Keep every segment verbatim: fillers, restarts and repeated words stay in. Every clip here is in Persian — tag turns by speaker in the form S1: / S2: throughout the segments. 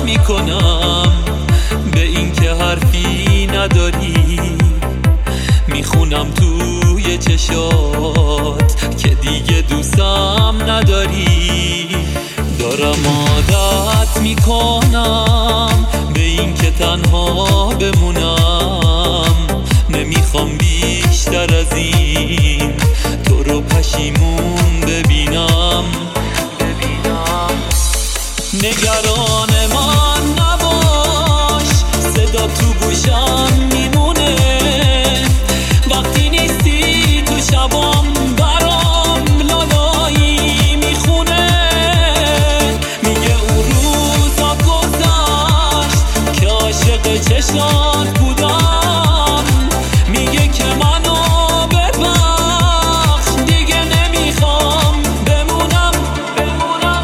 S1: میکنم به این که حرفی نداری، میخونم توی چشات که دیگه دوستم نداری. دارم عادت میکنم به این که تنها بمونم، نمیخوام بیشتر از این تو رو پشیمون ببینم. نگران من نباش، صدا تو گوشم میمونه وقتی نیستی تو شبام، برام لالایی میخونه. میگه اون روزا گذشت که عاشق چشات بودم، میگه که منو ببخش دیگه نمیخوام بمونم بمونم.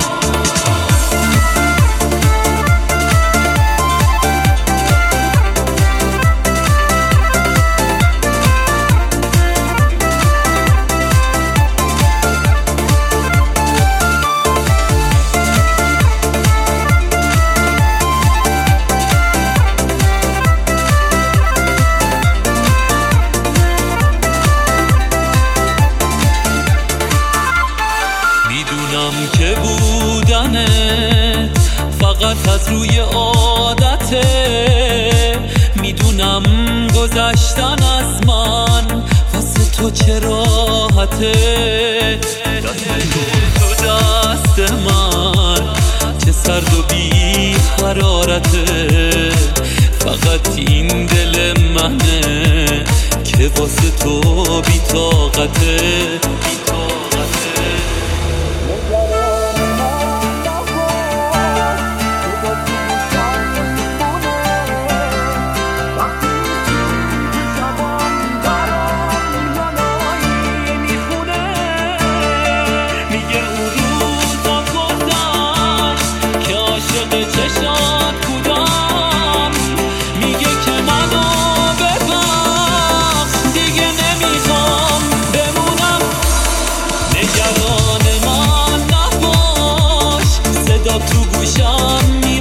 S1: میدونم که بودنت فقط از روی عادته، میدونم گذشتن از من واسه تو چه راحته. دست تو تو دست من چه سرد و بی حرارته، فقط این دل منه که واسه تو بی طاقته. چشات بودم، میگه که منو ببخش دیگه نمیخوام بمونم. نگران من نباش، صدا تو گوشم